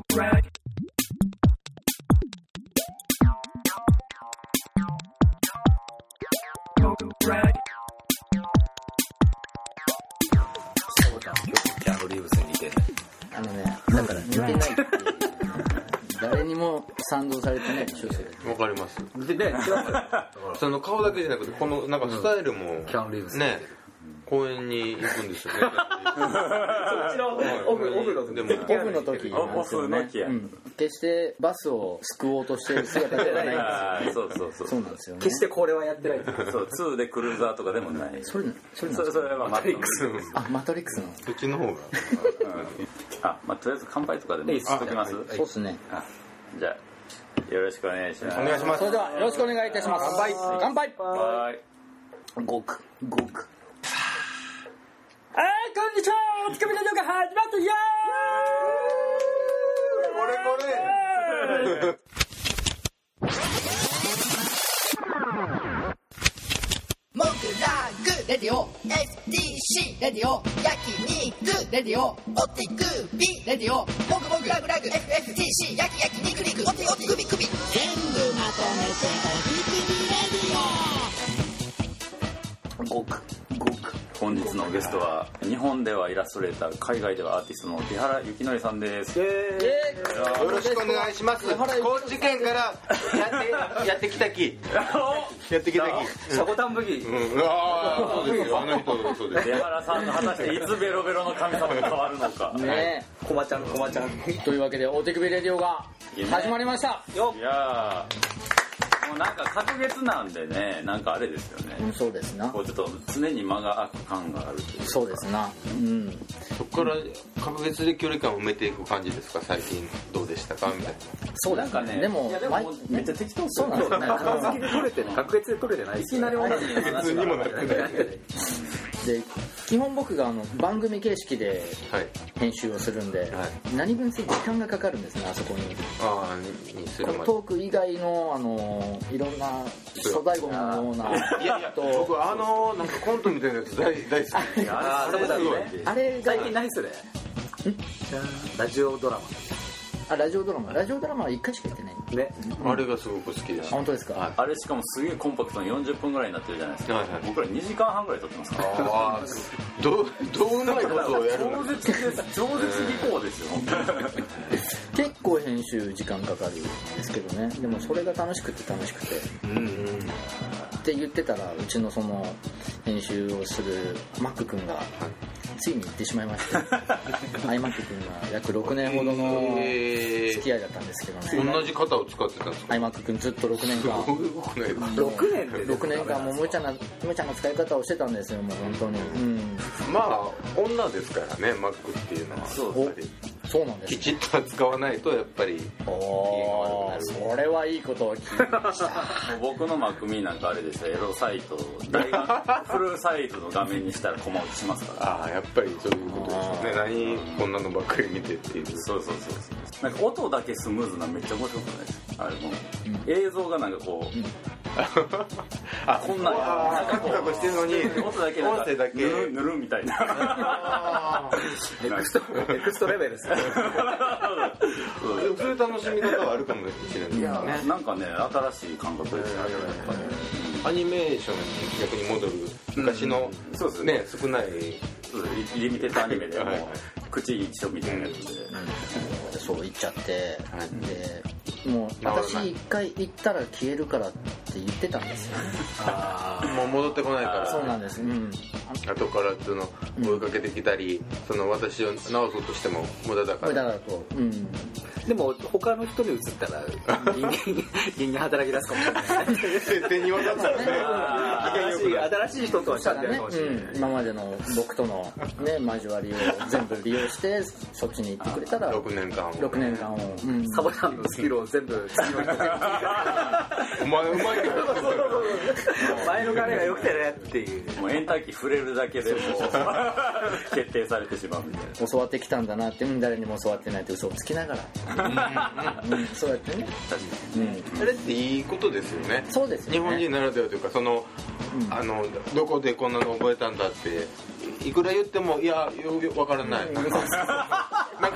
キャンドリーブスに似てる。 だから似てないって誰にも賛同されてないでしょ。 わかります。 でね、 その顔だけじゃなくてこのなんかスタイルもキャンドリーブスね、公園に行くんですよね。 そっちのオフの時。 でもオフの時なんですよね。決してバスを救おうとしている姿ではないんですよ。そうなんですよね。 決してこれはやってない。 そう2でクルーザーとかでもない。 それそれはマトリックス。 マトリックスの。 そっちの方が。 まあとりあえず乾杯とかでもしときます。 そうですね。 じゃあよろしくお願いします。 お願いします。 それではよろしくお願いいたします。乾杯。ごく。こんにちは。おつかみラジオが始まったよ。 これ。 モグラグレディオ FTC レディオ焼肉レディオオティグビレディオモグモグラグラグ FFTC 焼肉肉オテオテグビグビ全部まとめてオティグビレディオごく。 本日のゲストは日本ではイラストレーター、海外ではアーティストの木原幸則さんです。 よろしくお願いします。高知県からやってきたき。 シャコタン武器。 そうですよ。あの人そうです。 木原さんが果たしていつベロベロの神様に変わるのか。 ね。 コマちゃん。 というわけでお手首レディオが始まりました。 いやもうなんか隔月なんでね、なんかあれですよね。 そうですな。 こうちょっと常に間が空く感があるというか。 そうですな。 そこから隔月で距離感を埋めていく感じですか。最近どうでしたかみたいな。 そうなんかね。でもめっちゃ適当そうなんですね。 確月で取れてない。いきなり同じ普通にもなくない。 で基本僕が番組形式で編集をするんで、何分せ時間がかかるんですね、あそこに。 にするまで。 トーク以外のいろんな粗大ゴミのような。 いや僕なんかコントみたいなやつ大好き。 あれ最近何それ？ラジオドラマ。 ラジオドラマは1回しかやってないね。 あれがすごく好きでした。 本当ですか？ あれしかもすげえコンパクトに40分ぐらいになってるじゃないですか。僕ら2時間半ぐらい撮ってますから。 どううまいことをやるの？ 超絶技巧ですよ。 結構編集時間かかるんですけどね。でもそれが楽しくてって言ってたら、うちのその編集をするマック君がついに行ってしまいましてアイマック君が約6年ほどの付き合いだったんですけどね。 同じ型を使ってたんですか？ アイマック君ずっと6年間6年間もう無茶な使い方をしてたんですよ、もう本当に。 まあ女ですからね、マックっていうのは。 そうなんです。 きちっと使わないとやっぱり。 それはいいことを聞きました。 僕のマックミーなんかあれですよ、エロサイトフルサイトの画面にしたらコマ落ちしますから。 やっぱりそういうことですよね。こんなのばっかり見てっていう。 そうなんか音だけスムーズなめっちゃ面白くないですか？あれも映像がなんかこうこんなんカクカクしてるのに音だけなんか音声だけぬるみたいな。 エクストレベルですね。 そういう楽しみ方はあるかもしれないですね。 なんかね、新しい感覚ですね。 アニメーションに逆に戻る昔のね、少ないリミテッドアニメでも口一緒みたいなやつでそう言っちゃって、でもう私一回行ったら消えるからって言ってたんですよね。 もう戻ってこないから。 そうなんです。 後から追いかけてきたり、私を直そうとしても無駄だから。 無駄だと。 でも他の人に移ったら人間働き出すかもしれない。 設定に分かったらね。 新しい人とはしゃべるかもしれない。 今までの僕とのね交わりを全部利用してそっちに行ってくれたら 6年間をサボさんのスキルを全部次の人に。 お前うまいけど。 前の彼が良くてねっていう。 もうエンターキー触れるだけでも決定されてしまうみたいな。 教わってきたんだなって誰にも教わってないって嘘をつきながら。そうやってね。 あれっていいことですよね。 そうですよね。 日本人ならではというかどこでこんなの覚えたんだっていくら言ってもいや分からない。なんか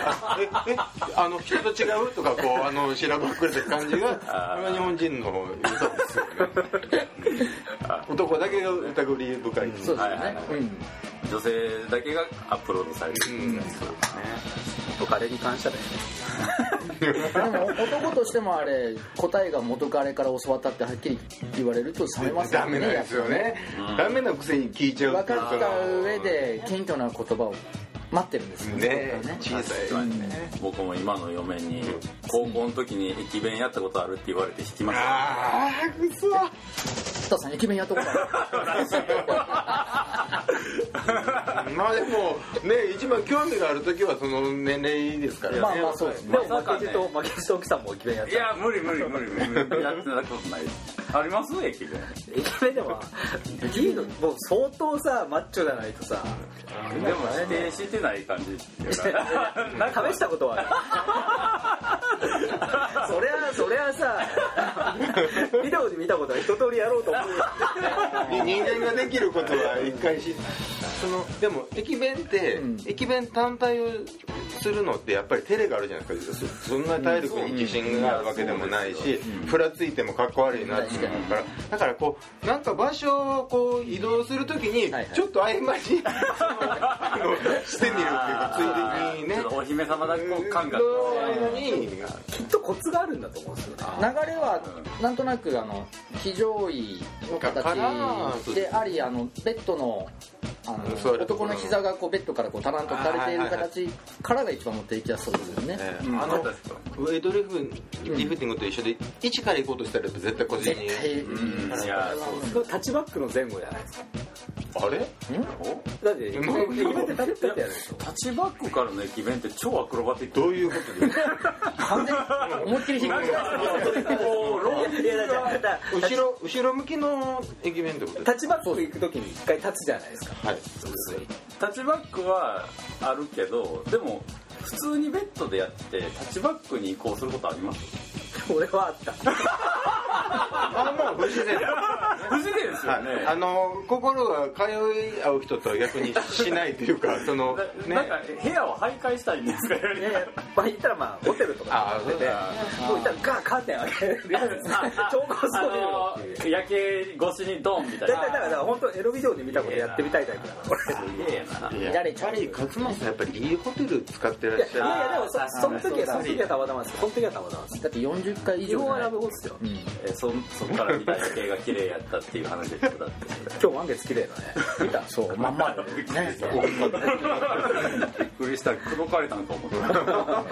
人と違うとかこうしらばっくれた感じが日本人の良さですよね。男だけが疑り深い。 そうですね、 女性だけがアップロードされるんですよね。 元彼に感謝だよね。 でも男としてもあれ答えが元彼から教わったってはっきり言われると冷めますよね。 ダメなんですよね。ダメなくせに聞いちゃう分かった上で謙虚な言葉を待ってるんですよね。小さいね。僕も今の嫁に高校の時に駅弁やったことあるって言われて引きました。 ああ、くそ。 スタさん駅弁やったことある。まあでもね、一番興味がある時はその年齢ですからね。 まあまあそうですね。 でも負けじと奥さんも駅弁やった。 いや無理やってなことない。あります駅弁。 駅弁でもいいのもう相当さマッチョじゃないとさ。 でも否定してない感じ。 なんか試したことはある。そりゃさ、ビデオで見たことは一通りやろうと思う。 人間ができることは一回でも駅弁って駅弁単体をするのってやっぱり照れがあるじゃないですか。そんな体力に自信があるわけでもないし、ふらついてもかっこ悪いなっていうから、だからこうなんか場所をこう移動するときにちょっと合間にしてみるっていうか、ついでにね、 お姫様だけ感覚きっとコツがあるんだと思うんですよね。 流れはなんとなく非常位の形であり、ベッドの男の膝がこうベッドからこうタランと垂れている形からが一番持っていきやすそうですよね。 ウェイトリフティングと一緒で1から行こうとしたら絶対個人に。 いや、タッチバックの前後じゃないですか。 あれ？ だって駅弁ってタッチバックからの駅弁って超アクロバティック。 どういうことですか？ 完全に思いっきり引っ掛け後ろ向きの駅弁ってことですか？ タッチバック行くときに一回立つじゃないですか。 はい。 タッチバックはあるけど、でも普通にベッドでやってタッチバックに移行することあります？ 俺はあった。 まあ不自然。 不自然ですよね。 心が通い合う人と逆にしないというか、そのね。 なんか部屋を徘徊したいんですか？ いやまあ言ったらホテルとかでもう言ったらカーテン開けるやつ超高層ビル夜景越しにドンみたいな。 だから本当エロビデオで見たことやってみたいタイプだな。すげえな。 やっぱり勝間さんやっぱりいいホテル使ってらっしゃる。 いやでもその時はたまたまです。その時はたまたまです。 だって40回以上はラブホですよ。 そっから見た夜景が綺麗やったっていう話ですよ。だって今日満月綺麗だね。見た？ そうまんまね。 びっくりした。口説かれたんか思った。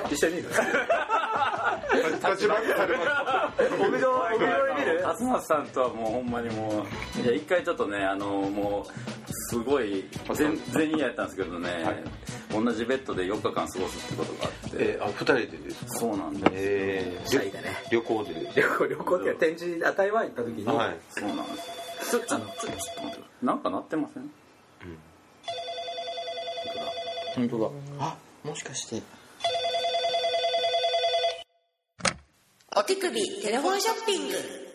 一緒にいる。 立ちバックされました。 屋上で見る？ 勝俣さんとはもうほんまにもう一回ちょっとねもうすごい全員やったんですけどね、同じベッドで4日間過ごすってことがあって。 2人でですか？ そうなんです。 旅行で。 旅行で展示台湾行った時に。 はい。そうなんです。ちょっと待って。なんか鳴ってません？ 本当だ。あ、もしかして。 お手首テレフォンショッピング。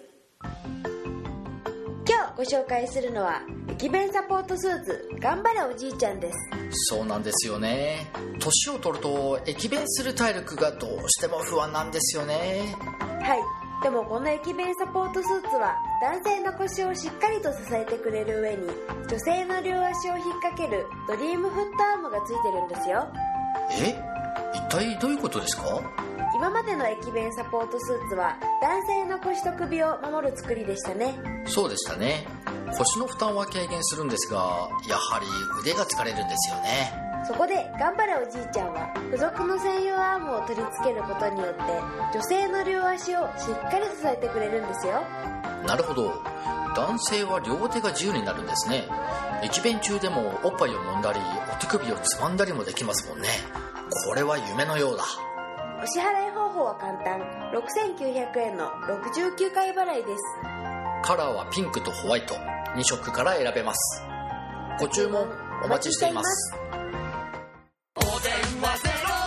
今日ご紹介するのは駅弁サポートスーツ頑張れおじいちゃんです。 そうなんですよね。年を取ると駅弁する体力がどうしても不安なんですよね。 はい、でもこの駅弁サポートスーツは男性の腰をしっかりと支えてくれる上に女性の両足を引っ掛けるドリームフットアームがついてるんですよ。 一体どういうことですか？ 今までの駅弁サポートスーツは男性の腰と首を守る作りでしたね。 そうでしたね。腰の負担は軽減するんですが、やはり腕が疲れるんですよね。 そこで頑張れおじいちゃんは付属の専用アームを取り付けることによって女性の両足をしっかり支えてくれるんですよ。 なるほど。男性は両手が自由になるんですね。駅弁中でもおっぱいを揉んだりお手首をつまんだりもできますもんね。これは夢のようだ。 お支払い方法は簡単。6900円の69回払いです。 カラーはピンクとホワイト2色から選べます。ご注文お待ちしています。 お電話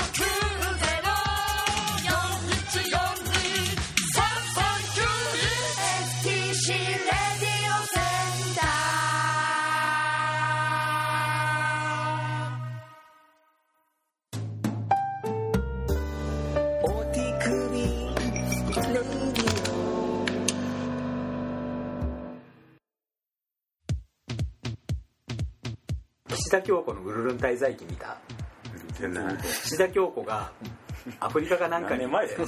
090-4142-339 STC レディオセンター。 田京子のウルルン滞在記見た？岸田京子がアフリカかなんかに何年前だよ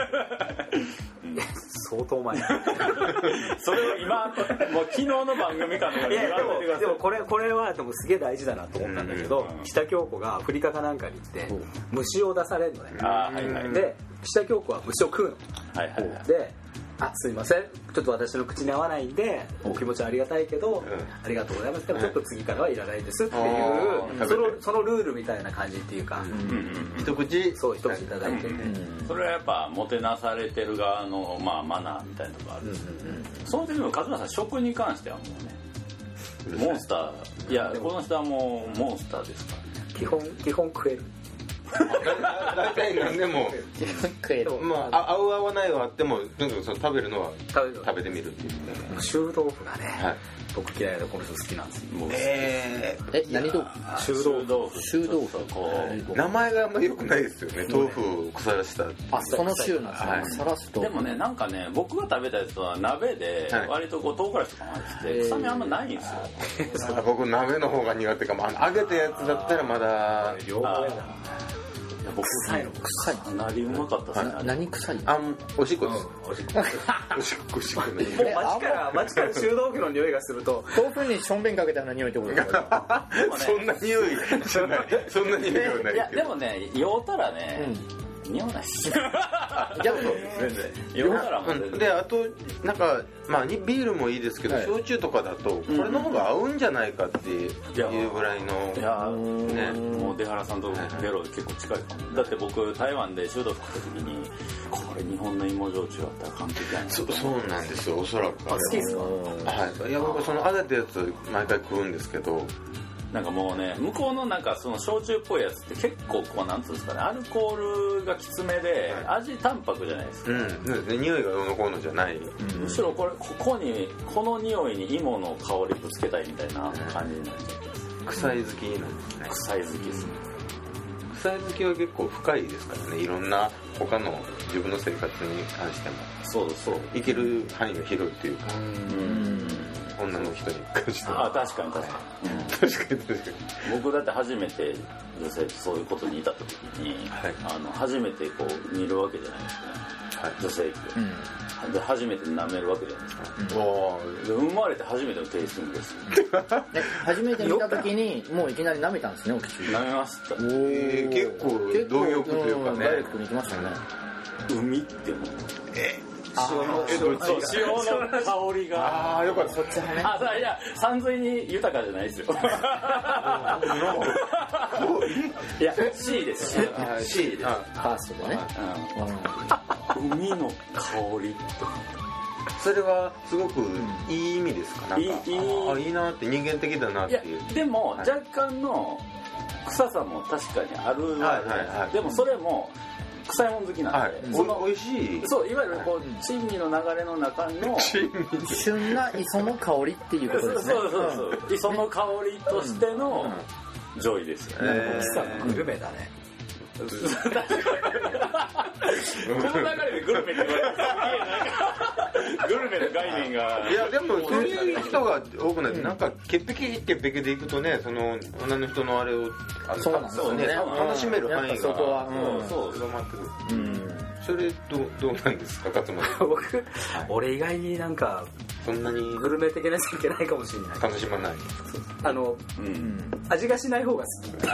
相当前それを今もう昨日の番組かのように言わせてください。 でもこれはでもすげえ大事だなと思ったんだけど、岸田京子がアフリカかなんかに行って虫を出されるのね。 はいはい、 で岸田京子は虫を食うの、 はいはいはい、 ですいませんちょっと私の口に合わないんでお気持ちはありがたいけど、ありがとうございますけどちょっと次からはいらないですっていうそのルールみたいな感じっていうか、 一口そう一口いただいて、 それはやっぱもてなされてる側の、まあ、マナーみたいなとこあるんですけど、その時の勝間さん食に関してはもうねモンスターいやこの人はもうモンスターですからね。 基本食える大体何でも食える、 まあ合う合わないはあってもとにかくその食べるのは食べてみるっていう、 臭豆腐がね、はい、僕嫌いでこの人好きなんですよ。 何豆腐？ 臭豆腐名前があんまり良くないですよね。豆腐を腐らしたその臭なんですね、腐らすと。 でもねなんかね僕が食べたやつは鍋で割とこう唐辛子とかも入ってて臭みあんまないんですよ。 僕鍋の方が苦手かも。揚げたやつだったらまだ両方やだ。 僕臭いの臭いかなりうまかったですね。 何臭い？ おしっこです。 おしっこね。もう街から臭豆腐の匂いがすると豆腐にしょんべんかけたような匂いってことですか？ そんな匂いじゃない。そんな匂いはない。 いやでもね酔うたらね。匂わないっす。 逆に酔うたらもうであとなんかまあビールもいいですけど、焼酎とかだとこれの方が合うんじゃないかっていうぐらいの、 いやねもう出原さんとベロ結構近いかも。だって僕台湾で臭豆腐食った時にこれ日本の芋焼酎だったら完璧やな。 そうなんですよ。おそらく好きですか？ はい。いや僕その揚げたやつ毎回食うんですけど。 なんかもうね向こうのなんかその焼酎っぽいやつって結構こうなんつうんですかねアルコールがきつめで味淡白じゃないですか。 匂いがどうのこうのじゃない。 むしろこの匂いに芋の香りぶつけたいみたいな感じになっちゃう。 臭い好きなんですね。 臭い好きですね。 臭い好きは結構深いですからね。いろんな他の自分の生活に関してもそういける範囲が広いというか。女の人に関しては。 確かに確かに僕だって初めて女性とそういうことにいた時に、初めてこう見るわけじゃないですか、女性って、で初めて舐めるわけじゃないですか、で生まれて初めてのテイスティングですよ初めて見た時にもういきなり舐めたんですね。お口舐めました。 結構貪欲というかね、 ダイレクトに行きましたね。 海っても塩の香りがよかった。そっちはね。いや山水に豊かじゃないですよ。いや C です。C です。 カーストでね。 海の香りとか。 それはすごくいい意味ですか？なんかいいなって人間的だなっていう。 でも若干の臭さも確かにある。でもそれも臭いもん好きなんで、 美味しい。 そういわゆるこう珍味の流れの中の旬な磯の香りっていうことですね。 そう磯の香りとしての上位ですよね。 グルメだね。 この流れでグルメって言われてグルメの概念がいやでもそういう人が多くない。なんか潔癖でいくとね、その女の人のあれをそうなんですね、 楽しめる範囲がそこは広まってくる。それどうなんですか勝間さん？ 俺意外になんかそんなにグルメ的なやついけないかもしれない。 楽しまない。 味がしない方が好き。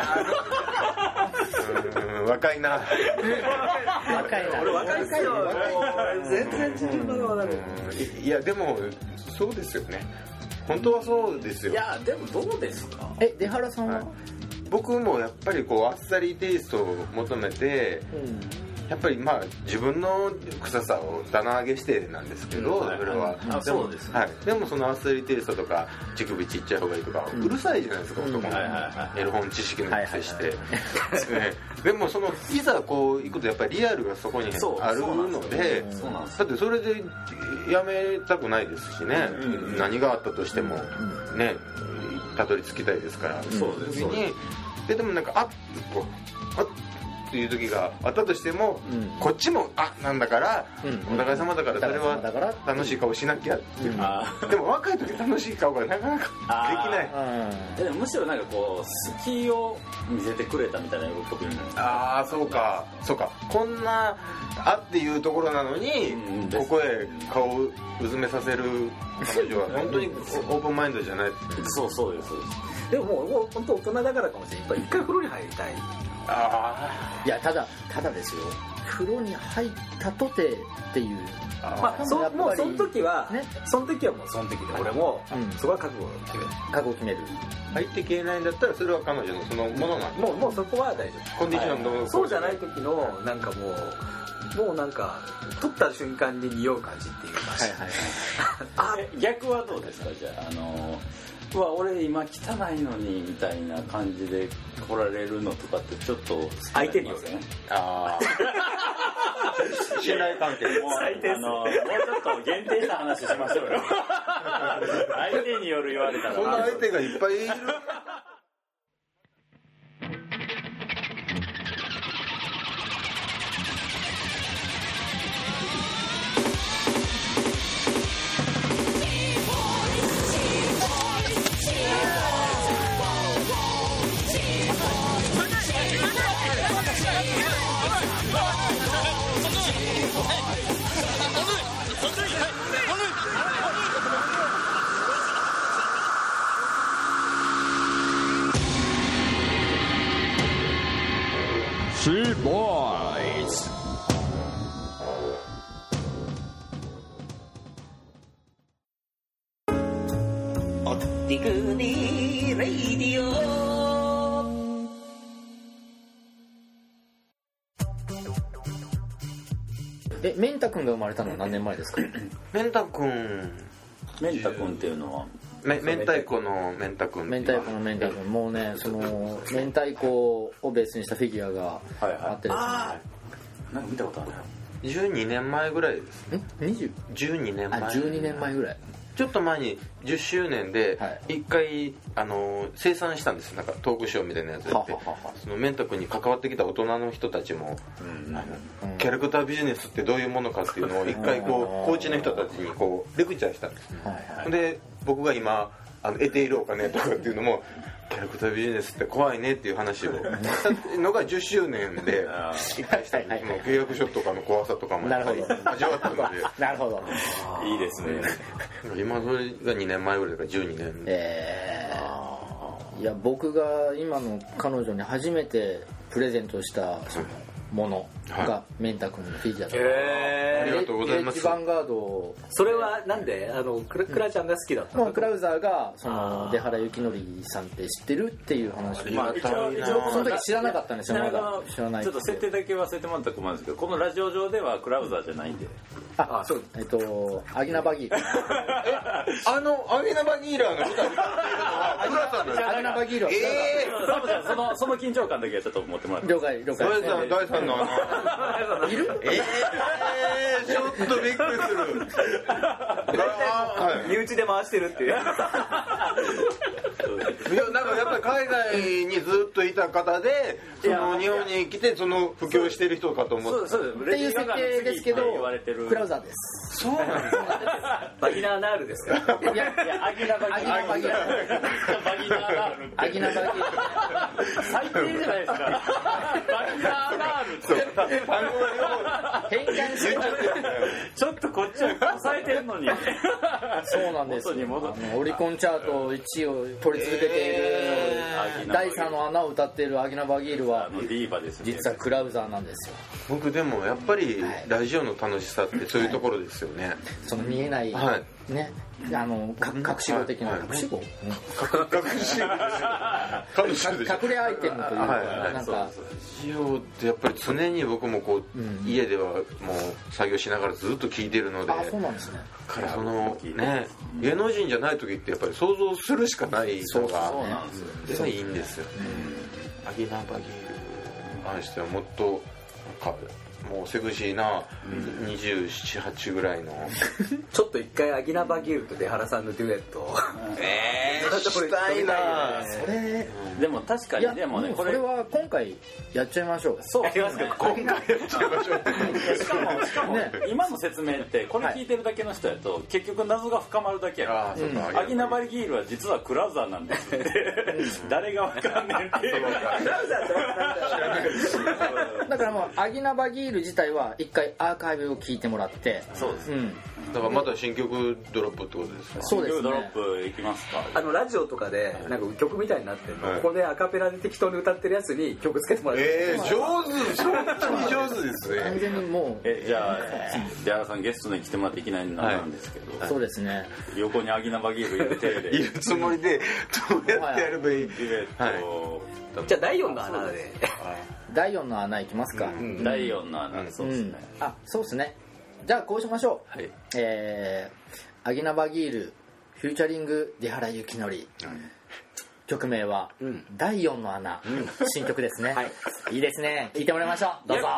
若いな。 俺若いっすよ。全然自分まだまだ。 いやでもそうですよね。本当はそうですよ。 いやでもどうですか？ 出原さんは？ 僕もやっぱりこうあっさりテイストを求めて、やっぱりまあ自分の臭さを棚上げしてなんですけど、それはそうですね。でもそのあっさりテイストとか乳首ちっちゃい方がいいとかうるさいじゃないですか、男もエロ本知識のくせしてでもそのいざこう行くとやっぱりリアルがそこにあるので、だってそれでやめたくないですしね、何があったとしてもねたどり着きたいですから。そうですね。でもなんかっていう時があったとしても、こっちもなんだから、お互い様だからそれは楽しい顔しなきゃっていう、でも若い時楽しい顔がなかなかできない。 でもむしろなんかこう好きを見せてくれたみたいな喜びになる。 そうかこんなっていうところなのに、ここへ顔をうずめさせる彼女は本当にオープンマインドじゃない。 そうですでももう本当大人だからかもしれない。一回風呂に入りたい。 いやただですよ、風呂に入ったとてっていう、 もうその時はもうその時で俺もそこは覚悟を決める。 入って消えないんだったらそれは彼女のそのものなんだ。 もうそこは大丈夫。 コンディションのそうじゃない時のなんかもうなんか取った瞬間に匂う感じっていうか。 逆はどうですか？じゃあ俺今汚いのにみたいな感じで来られるのとかってちょっと相手によるね。 信頼関係もうちょっと限定した話しましょうよ。相手による言われたらそんな相手がいっぱいいる。 Boys。 おってくにレイディオ。 メンタ君が生まれたのは何年前ですか？ メンタ君っていうのは明太子のメンタ君。 もうね、その明太子をベースにしたフィギュアがあってですね、 なんか見たことある。 12年前ぐらいですね。12年前。 12年前ぐらい。 ちょっと前に10周年で一回生産したんです。なんかトークショーみたいなやつやって、そのメンタ君に関わってきた大人の人たちも、キャラクタービジネスってどういうものかっていうのを一回こうコーチの人たちにこうレクチャーしたんです。で僕が今得ているお金とかっていうのもキャラクタービジネスって怖いねっていう話をしたのが10周年で一回したんです。契約書とかの怖さとかも味わったので。 なるほど。 いいですね。 今それが2年前ぐらいだから12年。 いや僕が今の彼女に初めてプレゼントしたそのものがメンタ君のフィギュアだった。 ありがとうございます。 ヴァンガード。 それはなんでクラちゃんが好きだったの？ クラウザーがその出原幸則さんって知ってるっていう話を、 一応その時知らなかったんですよ。まだ知らない。 ちょっと設定だけ忘れてもらったら困るんですけど、このラジオ上ではクラウザーじゃないんで。 そうアギナバギール。 アギナバギーラーの歌にクラさんのアギナバギールはその緊張感だけはちょっと持ってもらって。 了解。 大さんのいる？ ちょっとびっくりする。 身内で回してるっていう。いやなんかやっぱり海外にずっといた方で、その日本に来てその布教してる人かと思って。 そうっていう設定ですけど、クラウザーです。 そうなんだ。 バギナーナールですか？ いやアギナバギール。アギナバギール。 最低じゃないですか。バギナーナールって単語が変換してちょっとこっちは抑えてるのに。 そうなんです。オリコンチャート1位を取り続けている第3の穴を歌っているアギナバギールは実はクラウザーなんですよ。 僕でもやっぱりラジオの楽しさってそういうところですよね。 その見えないね、隠し子的な隠し子？隠れアイテムというか、なんかラジオってやっぱり常に僕もこう家ではもう作業しながらずっと聞いてるので。 そうなんですね。 からそのね、芸能人じゃない時ってやっぱり想像するしかないのがいいんですよね。アギナバギールに関してはもっともうセクシーな27、8ぐらいのちょっと一回アギナバギールと出原さんのデュエットしたいな。 でも確かにでもね、 これは今今回やっちゃいましょう。 そうやりますか、 今回やっちゃいましょう。 しかも、ね、今の説明ってこれ聞いてるだけの人やと結局謎が深まるだけやから、アギナバリギールは実はクラウザーなんですって誰がわかんねんっていうだからもうアギナバギール自体は一回アーカイブを聞いてもらって、 そうです、 だからまた新曲ドロップってことですか。 そうですね、 ドロップいきますか。 ラジオとかでなんか曲みたいになってるの、ここでアカペラで適当に歌ってるやつに曲つけてもらって、 上手、本当に上手ですね。 完全にもうじゃあ出原さんゲストに来てもらっていきなりなんですけど、 そうですね、 横にアギナバギール入れているつもりでどうやってやればいい。 じゃあ第4の穴で第4の穴いきますか。 第4の穴、そうですね。 あ、そうですね。じゃあこうしましょう。アギナバギールフューチャリング出原幸則、曲名は第4の穴、新曲ですね。いいですね、聴いてもらいましょう。どうぞ。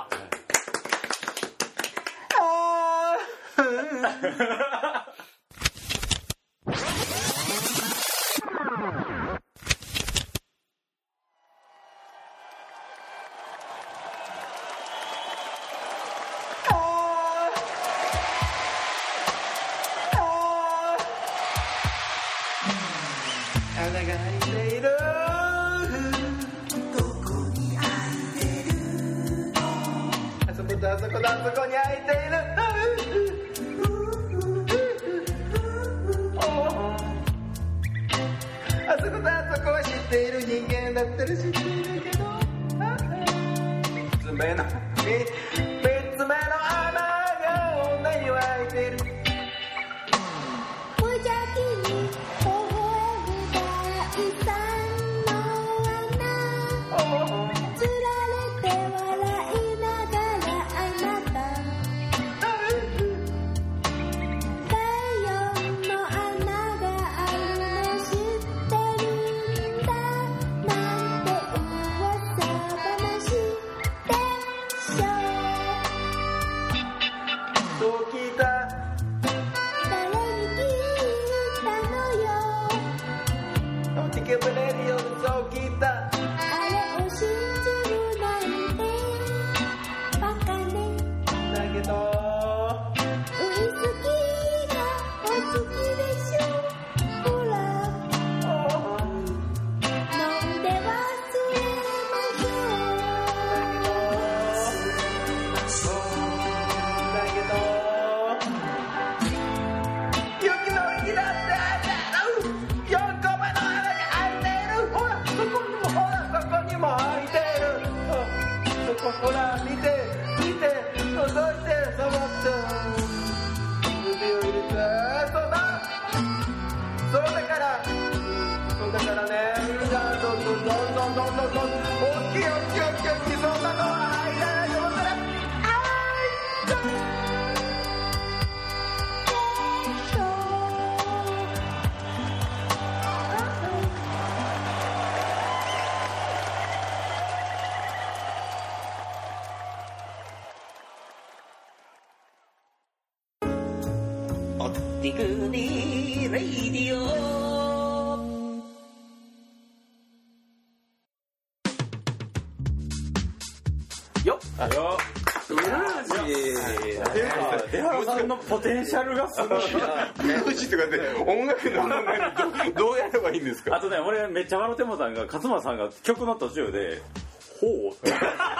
出原さんのポテンシャルがすごい。 ミュージックとかで音楽の考えにどうやればいいんですか。 あとね、俺めっちゃ笑ってもたんが、勝間さんが曲の途中でほうって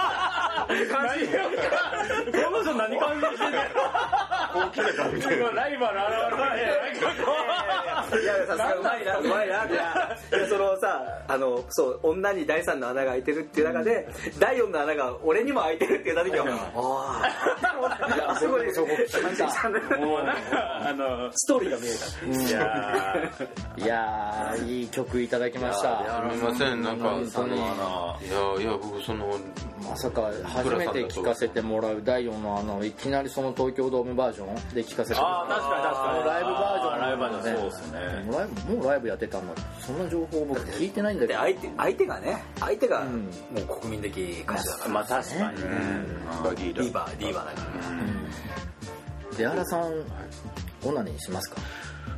この人何感じしてんの。 大きな感じでライバル現れたね。 いや、さすがうまいな、うまいな。いや、そのさ、そう、女に第3の穴が開いてるっていう中で、第4の穴が俺にも開いてるって言った時は、ああ、すごい、 もうなんか、 ストーリーが見えた。いやー、いい曲いただきました。 すみません、なんか、いや、僕まさか初めて聴かせてもらう第4の穴をいきなりその東京ドームバージョンで聴かせてもらう。 確かにライブバージョン。 ライブバージョン、そうですね。 もうライブやってたんだ。そんな情報僕聞いてないんだけど。 相手がもう国民的歌手だから。 まあ確かにね。 ディーバーだから。 出原さん、オナニーしますか。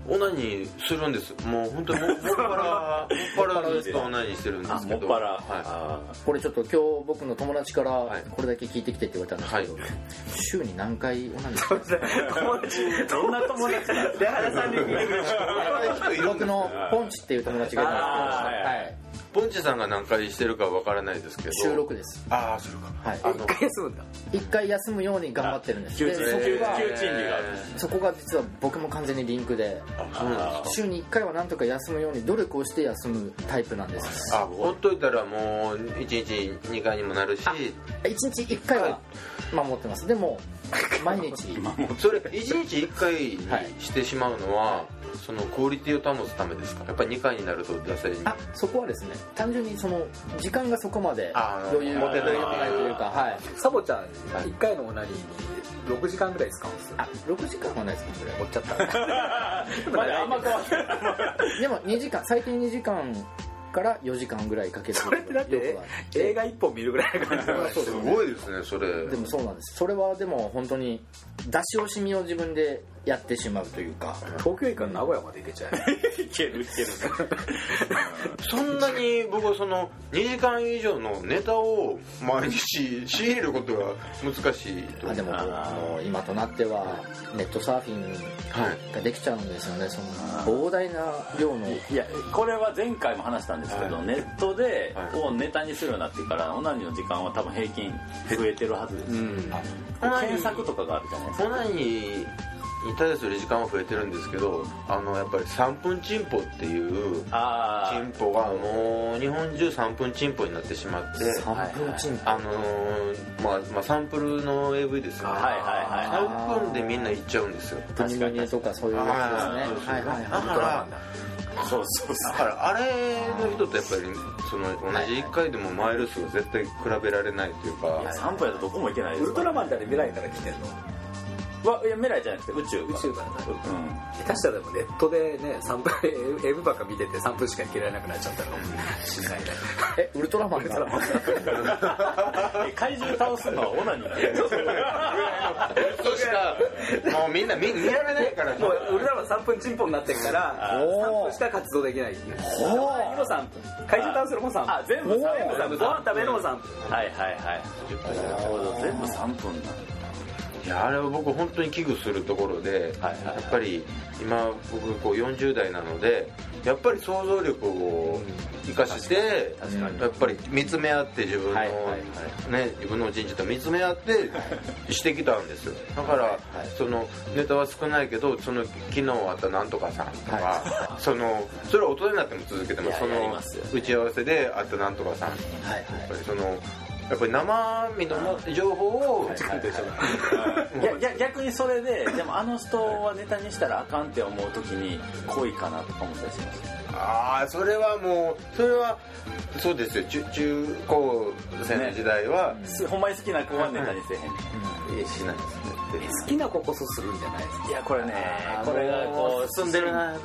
オナニーするんです。もう本当にもっぱらずっとオナニーしてるんですけど。 もっぱら、 はい、 これちょっと今日僕の友達からこれだけ聞いてきてって言われたんですけど、はい、週に何回オナニーしてるんですか？ どんな友達だ？出原さんに聞いてる。 僕のポンチっていう友達がいますけど、はい。 ポンチさんが何回してるかわからないですけど、 収録です。 ああ、そうか。 はい。 1回休むんだ。 1回休むように頑張ってるんです。 休賃利がある。 そこが実は僕も完全にリンクで、週に1回はなんとか休むように努力をして休むタイプなんです。 ほっといたらもう1日2回にもなるし、 1日1回は守ってます。でも毎日それ1日1回にしてしまうのは、そのクオリティを保つためですか？やっぱり2回になると惰性に。 そこはですね、単純にその時間がそこまで余裕がないというか、はい。 サボちゃん1回のオナニーに6時間ぐらい使うんですよ。 6時間はないですか？それ持っちゃった。 まだあんま変わってない。 でも2時間、最低2時間から4時間ぐらいかける。 それってだって映画1本見るぐらいの感じ。 すごいですね、それ。 でもそうなんです。それはでも本当に出し惜しみを自分でやってしまうというか、 東京駅から名古屋まで行けちゃう。 いけるそんなに僕はその2時間以上のネタを毎日仕入れることが難しいと。 でも今となってはネットサーフィンができちゃうんですよね。その膨大な量の。 いや、これは前回も話したんですけど、ネットでをネタにするようになってからオナニーの時間は多分平均増えてるはずです。検索とかがあるじゃないですか。 オナニーに対する時間は増えてるんですけど、やっぱり3分チンポっていうチンポがもう日本中3分チンポになってしまって、 3分チンポ、 まあサンプルの AV ですよね。3分でみんな行っちゃうんですよ。 確かにとかそういうやつですね。 だからあれの人とやっぱりその同じ1回でもマイル数は絶対比べられないというか。 いや、3分やとどこも行けないです。 ウルトラマンって未来から来てんの？ いや、未来じゃなくて宇宙からね。下手したらでもネットでね、3分 AV ばっか見てて3分しか生きられなくなっちゃったのかもしれないね。 ウルトラマンが怪獣倒すのはオナニーなんだよ。 そうしかもうみんな見られないから。 もうウルトラマン3分チンポになってるから3分しか活動できないっていう。も3分。怪獣倒すのも3分。 全部3分。 ご飯食べるのも3分。 はい。全部3分なんだ。 いや、あれは僕本当に危惧するところで、やっぱり今僕こう40代なので、やっぱり想像力を生かして、やっぱり見つめ合って自分の人事と見つめ合ってしてきたんですよ。だからそのネタは少ないけど、その昨日あったなんとかさんとか、それは大人になっても続けてます。その打ち合わせであったなんとかさん、やっぱりやっぱり生身の情報を逆にそれで、でもあの人はネタにしたらあかんって思う時に恋かなとか思ったりします。 それはそうですよ。中高生の時代は、 ほんまに好きな子はネタにせえへん。 しないですね。 好きな子こそするんじゃないですか。 いや、これね、これがこう進んでるな。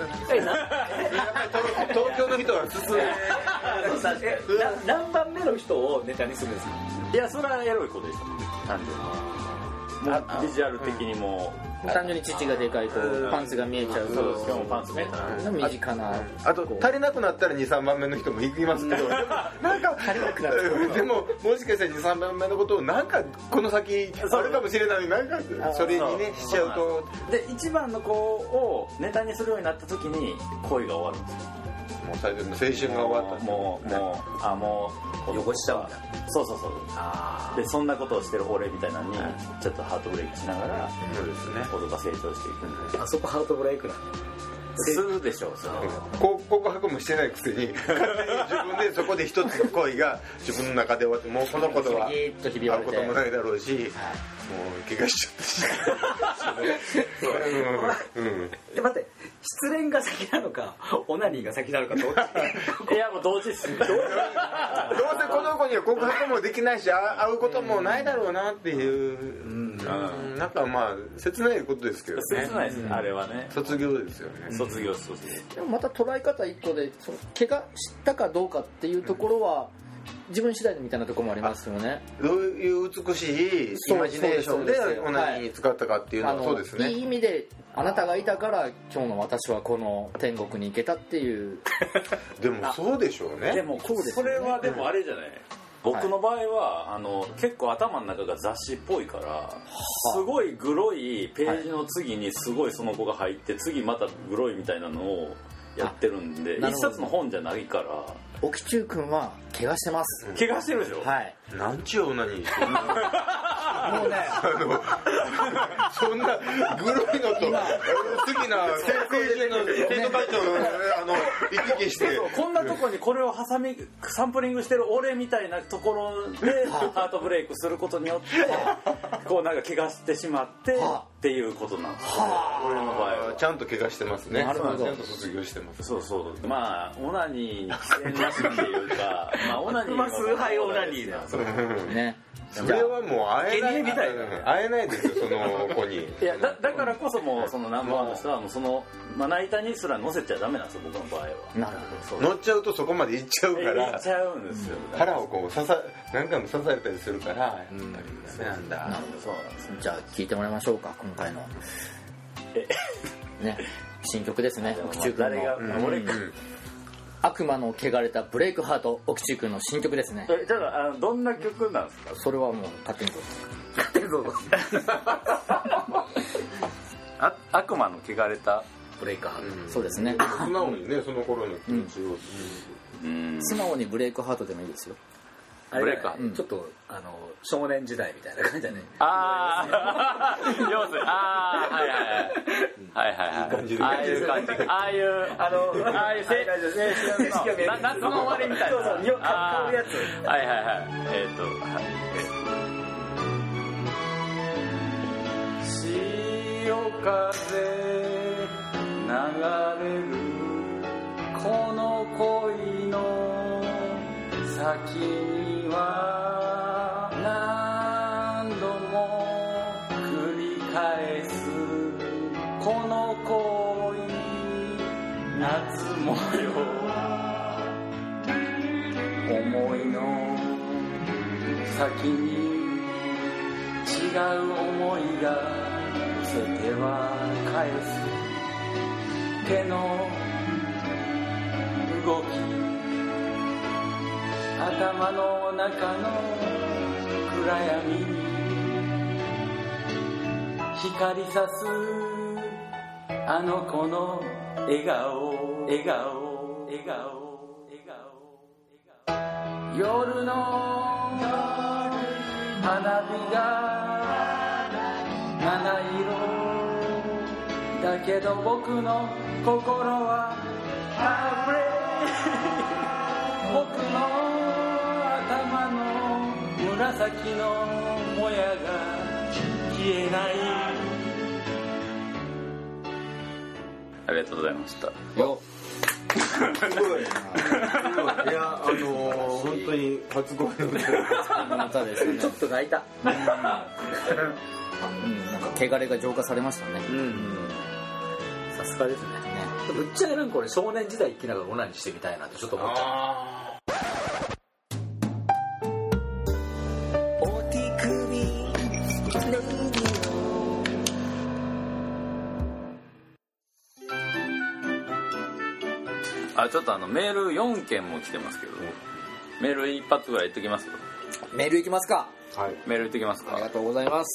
東京の人は進んでる。 何番目の人をネタにするんですか？ いや、それはエロい子でしょ、単純に。ビジュアル的にも単純に乳がでかいとパンツが見えちゃうと、 しかもパンツ見えたら身近な。 あと足りなくなったら 2,3 番目の人も行きますけど、なんか足りなくなる。 でももしかしたら 2,3 番目のことをなんかこの先あるかもしれないのに、なんかそれにねしちゃうと。 で、一番の子をネタにするようになった時に恋が終わるんですよ。 もう最初の青春が終わった。 もう汚しちゃうんだ。 そうで、そんなことをしてる俺みたいなのにちょっとハートブレイクしながら、 そうですね、 子が成長していくんで。 あそこハートブレイクなんだ。 するでしょう。 告白もしてないくせに勝手に自分でそこで一つの恋が自分の中で終わって、もうこのことは会うこともないだろうし、もう怪我しちゃったし。 待って、失恋が先なのかオナニーが先なのかどっち？ いや、もう同時です。どうせこの子には告白もできないし会うこともないだろうなっていう、なんかまあ切ないことですけどね。 切ないです、あれはね。 卒業ですよね。 卒業。 でもまた捉え方一個で、怪我したかどうかっていうところは自分次第みたいなところもありますよね。 どういう美しいイマジネーションでオナニーに使ったかっていうのはそうですね。 いい意味であなたがいたから今日の私はこの天国に行けたっていうでもそうでしょうね。 でもそれはでもあれじゃない、僕の場合は結構頭の中が雑誌っぽいからすごいグロいページの次にすごいその子が入って次またグロいみたいなのをやってるんで、一冊の本じゃないから。 沖中君は怪我してます。 怪我してるでしょ。 はい。 なんちゅうオナニーしてるの。 もうね、 そんなグロいのと好きな先生の生徒会長行き来してこんなとこにこれをサンプリングしてる俺みたいなところでハートブレイクすることによってこうなんか怪我してしまってっていうことなんですよ。俺の場合はちゃんと怪我してますね。 なるほど。 ちゃんと卒業してます。 そうそう。まあオナニーに規制なしっていうか、まあオナニーは崇拝オナニーだ。 ね。 それはもう会えないですよその子に。 いやだからこそもうそのナンバーワンの人はもうそのまな板にすら乗せちゃダメなんですよ僕の場合は。 なるほど。 乗っちゃうとそこまで行っちゃうから行っちゃうんですよ。 腹をこう何回も刺されたりするからやっぱりダメなんだ。 なるほど。そうなんです。じゃあ聞いてもらいましょうか今回のね新曲ですね。沖中君の俺悪魔の汚れたブレイクハート、沖中君の新曲ですね。 じゃあどんな曲なんですか。 それはもう勝手にどうぞ。 悪魔の汚れたブレイクハート、そうですね。 素直にねその頃の気持ちを、 素直にブレイクハートでもいいですよ。 ブレイクちょっと少年時代みたいな感じだね。 ああ要するにはいああいう感じ、ああいう夏の終わりみたいな。そうそう、香るやつ。はい潮風流れるこの恋の先には何度も繰り返すこの恋夏模様思いの先に違う思いが寄せては返す手の動き頭の中の暗闇に光さすあの子の笑顔笑顔笑顔笑顔夜の花火が七色だけど僕の心はあれ僕の頭の紫のもやが消えない。ありがとうございました。 よすごい。いや本当に初恋の歌ですね。 ちょっと泣いた。 なんか汚れが浄化されましたね。 さすがですね。ぶっちゃけなんか俺少年時代生きながらオナニーしてみたいなってちょっと思っちゃう。 ちょっとメール4件も来てますけど、メール一発ぐらい言っときますよ。 メールいきますか。 はい。 メール言っときますか。 ありがとうございます。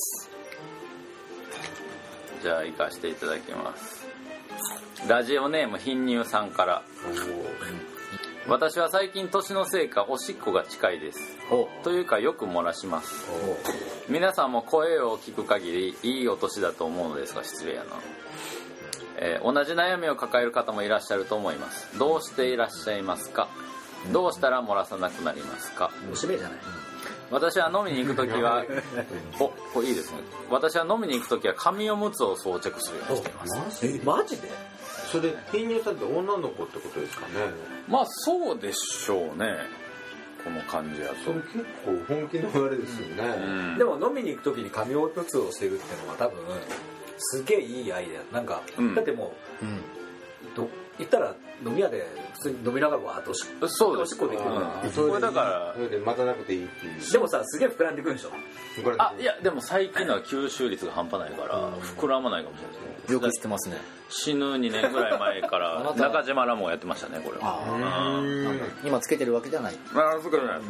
じゃあ行かせていただきます。ラジオネーム貧乳さんから。私は最近年のせいかおしっこが近いです。というかよく漏らします。皆さんも声を聞く限りいいお年だと思うのですが失礼やな。同じ悩みを抱える方もいらっしゃると思います。どうしていらっしゃいますか。どうしたら漏らさなくなりますか。 おしめじゃない。 私は飲みに行くときはこれいいですね。私は飲みに行くときは紙おむつを装着するようにしています。 マジで。 それ貧乳さんって女の子ってことですかね。 まあそうでしょうね、この感じやと。 それ結構本気のあれですよね。 でも飲みに行くときに紙おむつをしてるってのは多分すげえいいアイデア。なんか、だってもう、 言ったら飲み屋で普通に飲みながらわーっとそうです。 おしっこできるからこれだからそれで待たなくていいっていう。 でもさすげえ膨らんでくるんでしょ。 いやでも最近のは吸収率が半端ないから膨らまないかもしれないですね。 よく知ってますね。 死ぬ2年ぐらい前から中島らもやってましたね、これは。 今つけてるわけじゃない。 つけてない。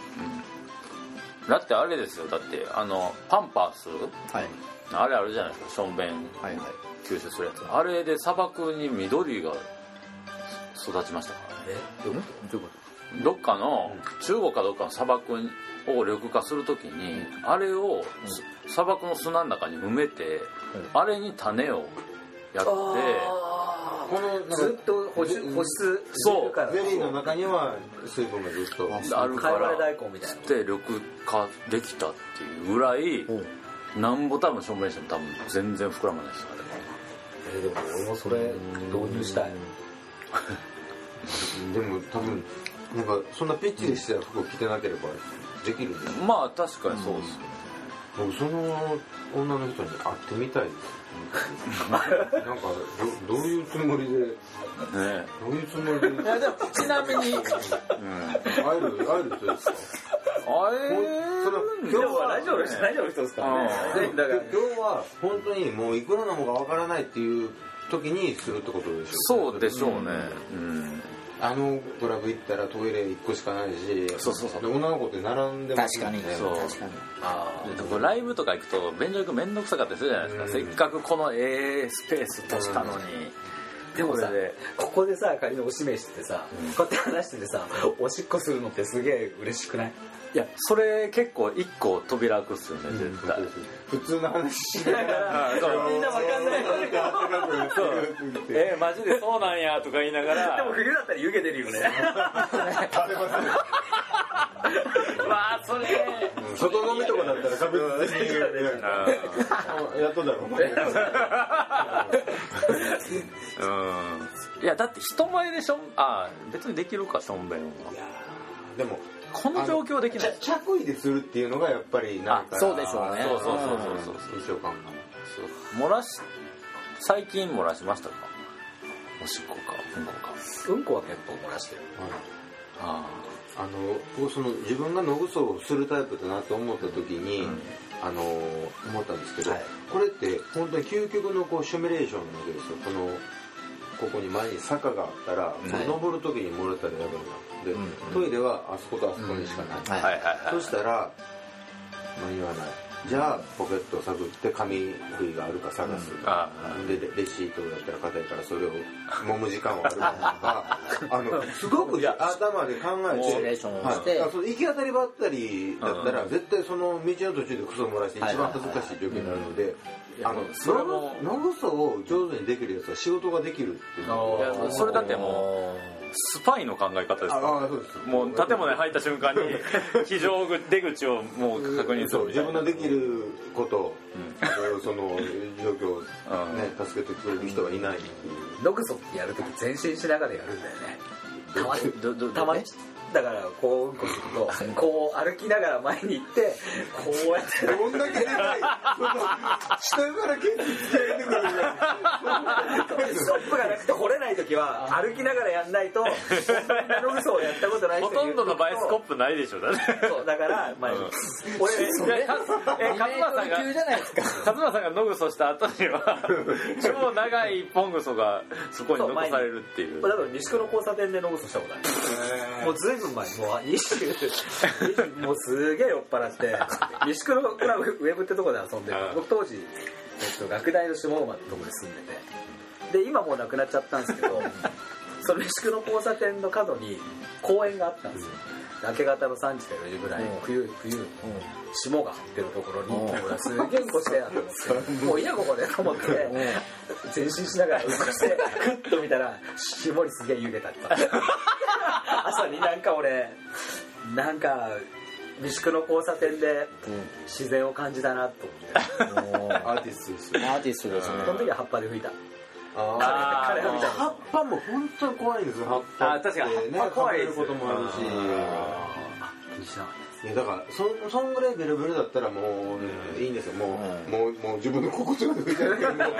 だってあれですよ、だってパンパース、 はい、 あれあるじゃないですか、ションベン吸収するやつ、あれで砂漠に緑が育ちましたからね。どっかの中国かどっかの砂漠を緑化するときにあれを砂漠の砂の中に埋めて、あれに種をやって、 このずっと保湿そうゼリーの中には水分がずっとあるから大根みたいなで緑化できたっていうぐらい、なんぼ多分しょんべんしても多分全然膨らまないですよ、あれ。 でも俺もそれ導入したい。 でも多分なんかそんなピッチリした服を着てなければできるんですよ。 まあ確かにそうですね。 僕その女の人に会ってみたいです。なんかどういうつもりで、どういうつもりで。 いやでもちなみに、 会える人ですか。 今日はラジオの人ですからね。 だから今日は本当にもういくらなのかわからないっていう時にするってことでしょ。 そうでしょうね。 クラブ行ったらトイレ1個しかないし、 そう女の子って並んでます確かに。 ライブとか行くと便所行くめんどくさかったりするじゃないですか。せっかくこのスペースとしたのに。 でもさ、ここでさ仮におしめしててさ、こうやって話しててさ、おしっこするのってすげえ嬉しくない？ いやそれ結構一個扉開くっすよね、絶対。 普通の話しながらみんなわかんないのにマジでそうなんやとか言いながら。 でも冬だったら湯気出るよね。 わあそれ外飲みとかだったら確実にやっとだろいやだって人前で別にできるか、しょんべんは。 でもこの状況はできない。 着衣でするっていうのがやっぱりなんかそうでしょうね。 そう印象感が最近漏らしましたか？おしっこかうんこか。 うんこは結構漏らしてる。 僕その自分が野ぐそをするタイプだなと思った時に、思ったんですけど、これって本当に究極のシミュレーションなわけですよ。ここに前に坂があったら、登る時に漏れたらやばいな。で、トイレはあそことあそこにしかない。そしたら間に合わない。じゃあポケットを探って紙類があるか探す。でレシートだったら硬いからそれを揉む時間はあるかとか、すごく頭で考えて、 シミュレーションをして、 行き当たりばったりだったら絶対その道の途中でクソ漏らして一番恥ずかしい状況になるので、野ぐそを上手にできるやつは仕事ができるっていうの。 それだってもうスパイの考え方ですか。もう建物に入った瞬間に非常出口をもう確認するみたいな。 自分のできることその状況をね助けてくれる人はいないっていう。 野ぐそってやるとき前進しながらやるんだよね。たまにだからこううんこするとこう歩きながら前に行ってこうやってどんだけでかい下からケツつけられてくるストップがなくて掘れないときは歩きながらやんないと。野ぐそをやったことない人ほとんどの場合スコップないでしょ。だから俺勝間さんが野ぐそした後には超長い一本ぐそがそこに残されるっていう。 だから西区の交差点で野ぐそしたことある。もうずいぶん前にもうすげえ酔っ払って西区のクラブウェブってとこで遊んでる。僕当時学大の下馬ってとこで住んでて、で今もうなくなっちゃったんですけどその西区の交差点の角に公園があったんですよ。明け方の3時か4時ぐらい、冬霜が降ってるところにすげえうんこしてやと思ってもういいやここでと思って前進しながらうんこしてクッと見たら霜にすげえ湯気立った朝に俺西区の交差点で自然を感じたなと思ってアーティストですね。 その時は葉っぱで拭いた。 葉っぱも本当に怖いんですよ。葉っぱってね、 確かに葉っぱ怖いこともあるし。 いやだからそんぐらいベロベロだったらもういいんですよ。もう自分の心地が出ちゃうけどもう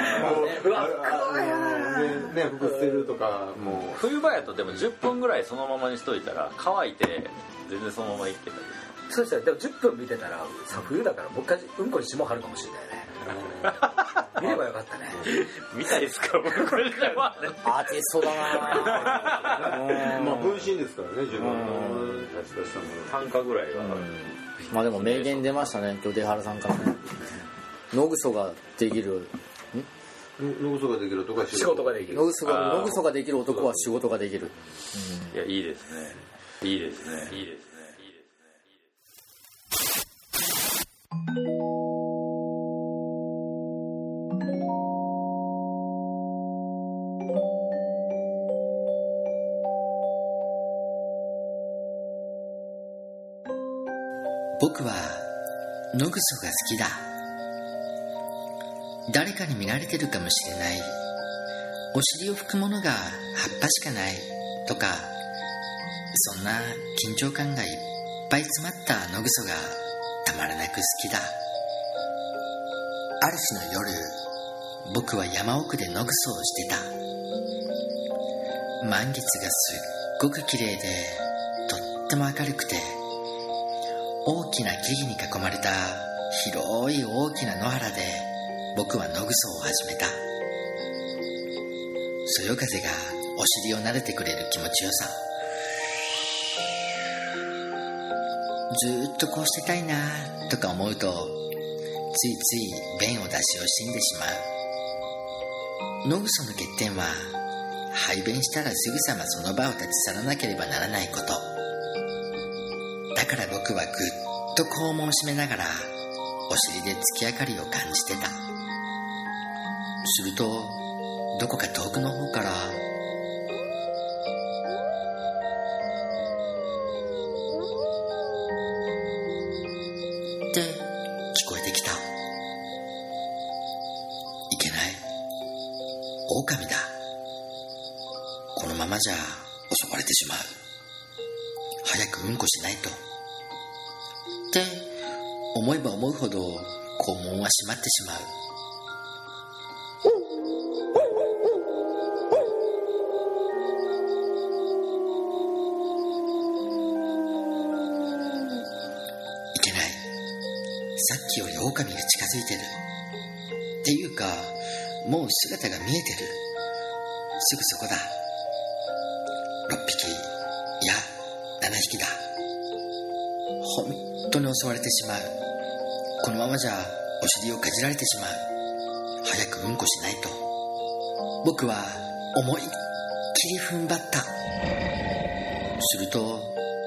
服捨てるとかもう冬場やとでも10分ぐらいそのままにしといたら乾いて全然そのままいけたり。 そうしたらでも10分見てたらさ冬だからもう一回うんこに霜張るかもしれないね。見ればよかったね。 見たいですか僕これはアーティストだな。 まあ分身ですからね自分の単価ぐらいは。 まあでも名言出ましたね今日出原さんからね。野ぐそができる野ぐそができる男は仕事ができる。 野ぐそができる男は仕事ができる。 いやいいですね。いいですね。いいですね。 僕は野ぐそが好きだ。誰かに見られてるかもしれない。お尻を拭くものが葉っぱしかないとか、そんな緊張感がいっぱい詰まった野ぐそがたまらなく好きだ。ある日の夜、僕は山奥で野ぐそをしてた。満月がすっごく綺麗でとっても明るくて、大きな木々に囲まれた広い大きな野原で僕は野ぐそを始めた。そよ風がお尻を撫でてくれる気持ちよさ。ずーっとこうしてたいなとか思うと、ついつい便を出し惜しんでしまう。野ぐその欠点は、排便したらすぐさまその場を立ち去らなければならないこと。だから僕はぐっと肛門を締めながらお尻で月明かりを感じてた。するとどこか遠くの方からって聞こえてきた。いけない、狼だ。このままじゃ襲われてしまう。早くうんこしないとって思えば思うほど肛門は閉まってしまう。いけない、さっきより狼が近づいてる。っていうかもう姿が見えてる。すぐそこだ。6匹、いや7匹だ。本当に襲われてしまう。このままじゃお尻をかじられてしまう。早くうんこしないと。僕は思いっきり踏ん張った。すると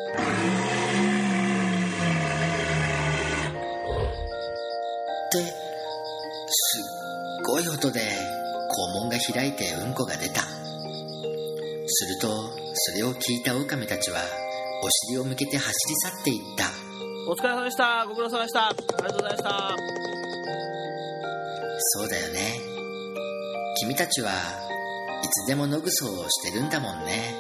ってすっごい音で肛門が開いてうんこが出た。するとそれを聞いた狼たちはお尻を向けて走り去っていった。 お疲れ様でした。ご苦労様でした。ありがとうございました。 そうだよね。君たちはいつでも野ぐそをしてるんだもんね。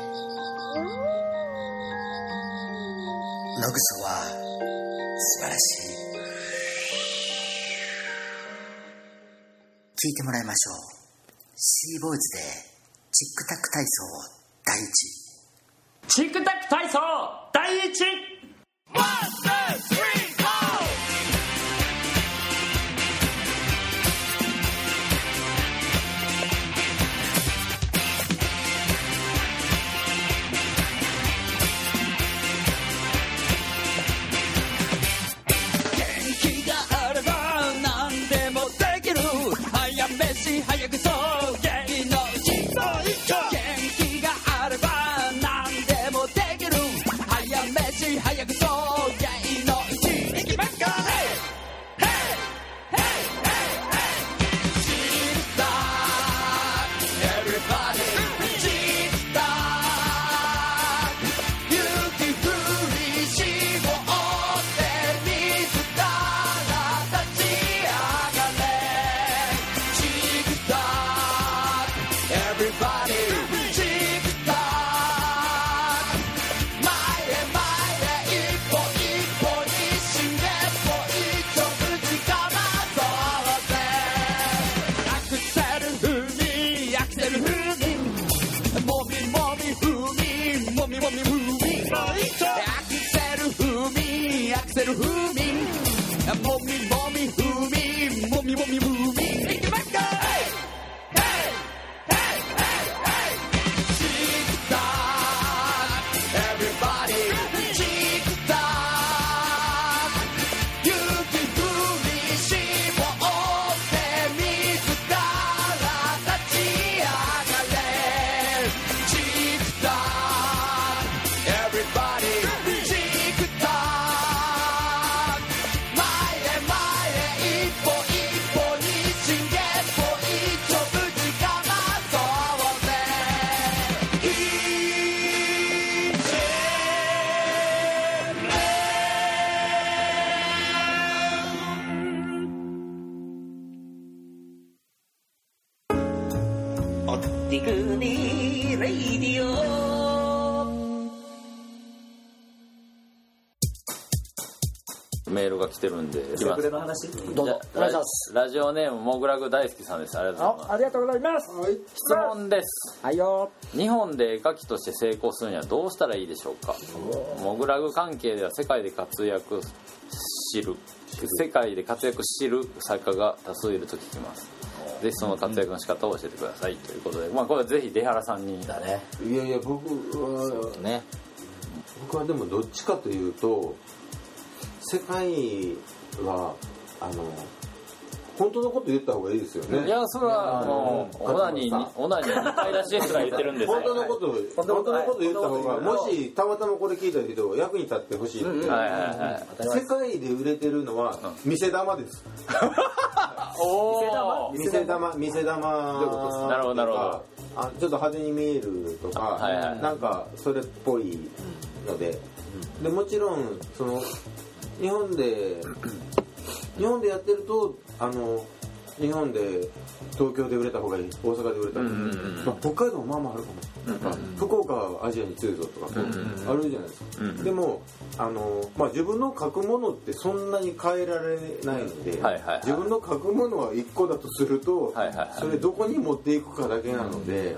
野ぐそは素晴らしい。聞いてもらいましょう。シーボーイズでチックタック体操第一。 チックタック体操第一。早くそう芸能人元気があれば何でもできる。早飯る風味もみもみ風味もみもみ風味いきますかメールが来てるんでセフレの話どうぞお願いします。 ラジオネームモグラグ大好きさんです。ありがとうございます。 ありがとうございます。 質問です。 はいよ。 日本で絵描きとして成功するにはどうしたらいいでしょうか。モグラグ関係では世界で活躍してる作家が多数いると聞きます。ぜひその活躍の仕方を教えてくださいということで、これはぜひ出原さんにだね。 いやいや僕はでもどっちかというと世界は本当のこと言った方がいいですよね。 いやそれはもうオナニー2回出しですら言ってるんです。 本当のこと言った方が、もしたまたまこれ聞いた人役に立ってほしい。世界で売れてるのは店玉です。店玉なるほどなるほど。 ちょっと派手に見えるとか、なんかそれっぽいので、もちろんその日本でやってると日本で東京で売れた方がいい、大阪で売れた方がいい、北海道もまあまああるかも、福岡はアジアに強いぞとか、あるじゃないですか。でも自分の書くものってそんなに変えられないので、自分の書くものは1個だとすると、それどこに持っていくかだけなので、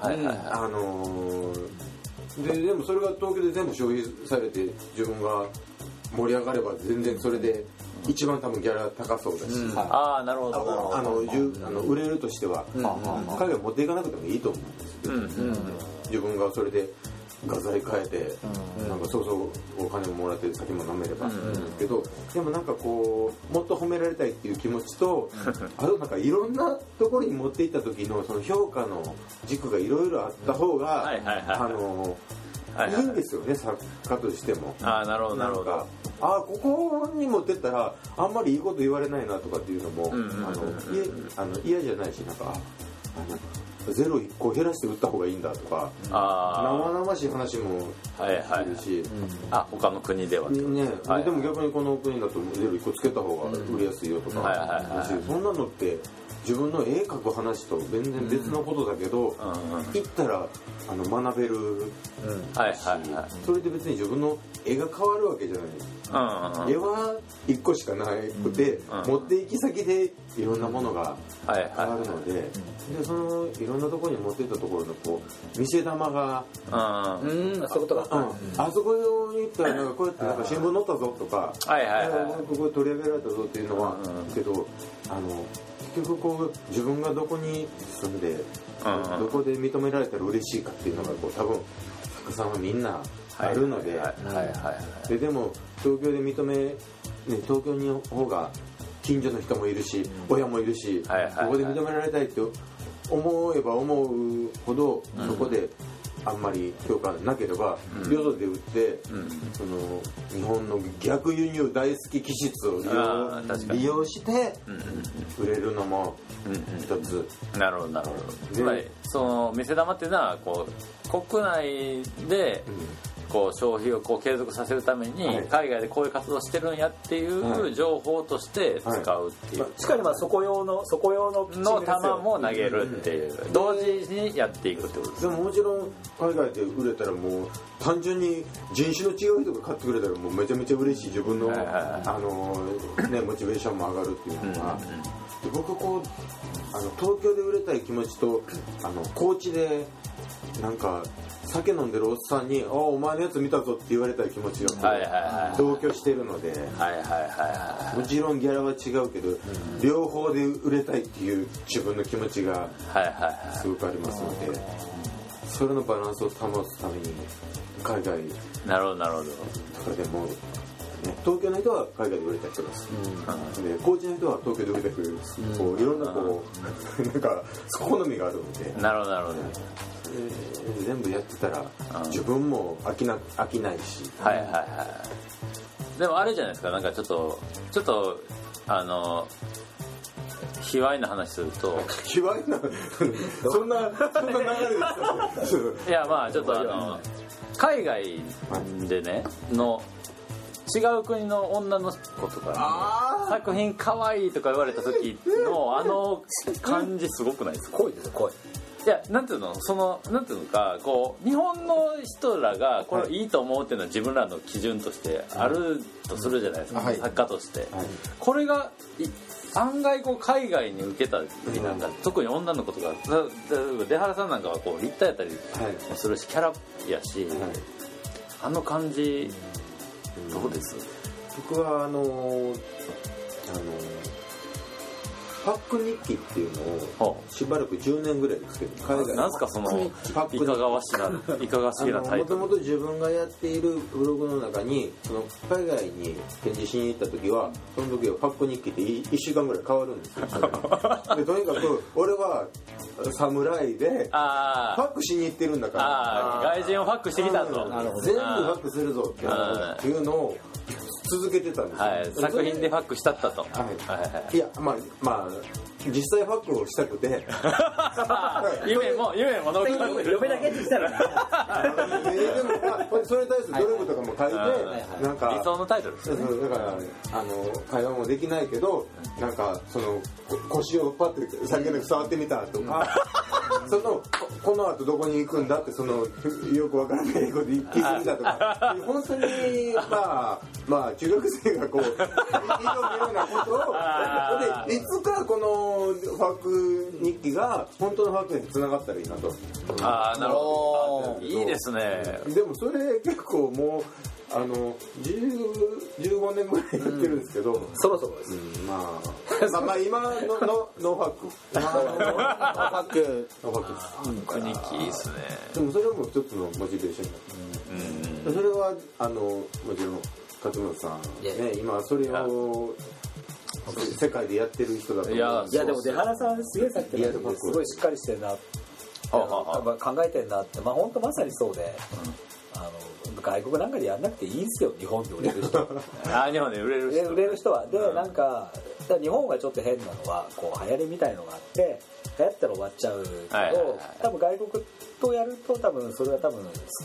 でもそれが東京で全部消費されて自分が盛り上がれば全然それで一番多分ギャラ高そうだし、 なるほど。 売れるとしては海外持っていかなくてもいいと思うんですよ。自分がそれで画材変えてなんかそうお金ももらって先も飲めればですけど、でもなんかこうもっと褒められたいっていう気持ちと、あとなんかいろんなところに持っていった時のその評価の軸がいろいろあった方がいいんですよね、作家としても。 なるほどなるほど。 ここに持ってったらあんまりいいこと言われないなとかっていうのも嫌じゃないし、なんかゼロ1個減らして売った方がいいんだとか、生々しい話もするし、 他の国ではね。でも逆にこの国だとゼロ1個つけた方が売れやすいよとか、そんなのって自分の絵描く話と全然別のことだけど、行ったら学べるし、それで別に自分の絵が変わるわけじゃない。絵は1個しかなくて、持って行き先でいろんなものが変わるので、そのいろんなところに持っていったところのこう見せ玉が、 そういうことか。 あそこに行ったらなんかこうやってなんか新聞載ったぞとか、ここ取り上げられたぞっていうのはけど、結局こう自分がどこに住んで、どこで認められたら嬉しいかっていうのがこう多分作家さんはみんなあるので、でも東京で東京の方が近所の人もいるし、親もいるし、ここで認められたいって思えば思うほどそこであんまり評価なければ、よそで売って、その日本の逆輸入大好き気質を利用して売れるのも一つ。 なるほどなるほど。つまりその見せ玉っていうのはこう国内でこう消費をこう継続させるために海外でこういう活動してるんやっていう情報として使うっていう、 しかもそこ用の球も投げるっていう、同時にやっていくってことです。 でももちろん海外で売れたらもう単純に人種の違う人が買ってくれたらもうめちゃめちゃ嬉しい、自分のモチベーションも上がるっていうのが、僕こう東京で売れたい気持ちと高知でなんか酒飲んでるおっさんに「お前のやつ見たぞ」って言われたい気持ちが同居してるので、もちろんギャラは違うけど、両方で売れたいっていう自分の気持ちがすごくありますので、それのバランスを保つために海外なるほどなるほど。 それでも東京の人は海外で売れた人です、で高知の人は東京で売れた人です、こういろんなこうなんか好みがあるので、 なるほどなるほど。 全部やってたら自分も飽きないし、 でもあれじゃないですか、なんかちょっと卑猥な話すると卑猥なそんな流れですいやまあちょっと海外でねの違う国の女の子とか作品可愛いとか言われた時の感じすごくないですか？ 濃いですよ濃い。 いやなんていうのなんていうのかこう日本の人らがこれいいと思うっていうのは自分らの基準としてあるとするじゃないですか、作家として、これが案外こう海外に受けたりなんか、特に女の子とか出原さんなんかはこう立体やったりもするし、キャラやし、あの感じどうです？ 僕はパック日記っていうのをしばらく10年ぐらいですけど、海外なんすかそのいかがわしな好きなタイトル。 もともと自分がやっているブログの中にその海外に展示しに行った時は、その時はパック日記って1週間ぐらい変わるんですよでとにかく俺は侍でファックしに行ってるんだから外人をファックしてきたと、 全部ファックするぞっていうのを続けてたんですよ、 作品でファックしたったと、 いやまあ実際ファックをしたくて夢も嫁だけって言ったらでもそれに対する努力とかも書いて、なんか理想のタイトルですよね。 だから会話もできないけど、なんかその腰をパッて先ほど触ってみたとかこの後どこに行くんだってそのよくわからないこと聞いてみたとか本当にまあ中学生がこう挑むようなことをでいつかこのファック日記が本当のファックに繋がったらいいなと。 なるほど、いいですね。 でもそれ結構もう15年ぐらいやってるんですけど、 そろそろです、 まあ今のノーファックノーファック日記いいですね。 でもそれも一つのモチベーションだ、それはもちろん勝村さんね、今それを世界でやってる人だと思う。いやでも出原さんすげえさっきすごいしっかりしてるな、考えてるなって、本当まさにそうで、外国なんかでやんなくていいんですよ、日本で売れる人日本で売れる人はで、なんか日本がちょっと変なのはこう流行りみたいのがあって流行ったら終わっちゃうけど、多分外国とやると多分それはガ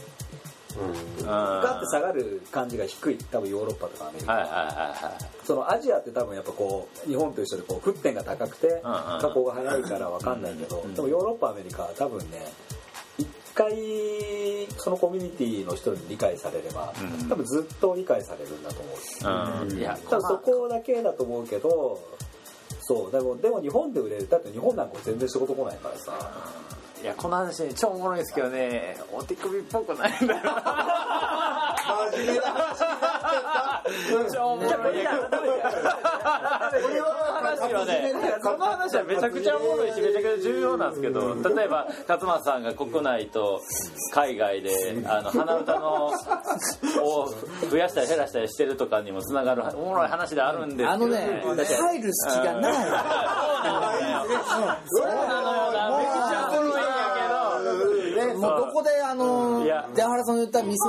ッて下がる感じが低い、多分ヨーロッパとかアメリカ、そのアジアって多分やっぱこう日本と一緒でこう沸点が高くて加工が早いから分かんないけど、でもヨーロッパアメリカは多分ね一回そのコミュニティの人に理解されれば、多分ずっと理解されるんだと思う、多分そこだけだと思うけど、そうでも日本で売れる、だって日本なんか全然仕事来ないからさ。 いやこの話超おもろいですけどね、お手首っぽくないんだよ真面目な話になっちゃった超おもろいその話はめちゃくちゃおもろいしめちゃくちゃ重要なんですけど、例えば勝間さんが国内と海外で鼻歌のを増やしたり減らしたりしてるとかにもつながるおもろい話であるんですけどね、 入る隙がないそうなのよな、めちゃくちゃおもろいんやけど、 もうここで出原さんの言った店で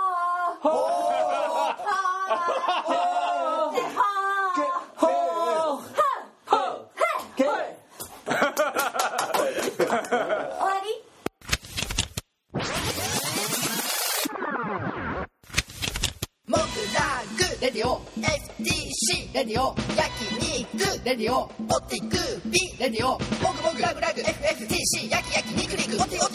モグラグレディオ FTC レディオ焼肉レディオオティクビレディオモグモグラグラグ FFTC 焼肉肉オティオテ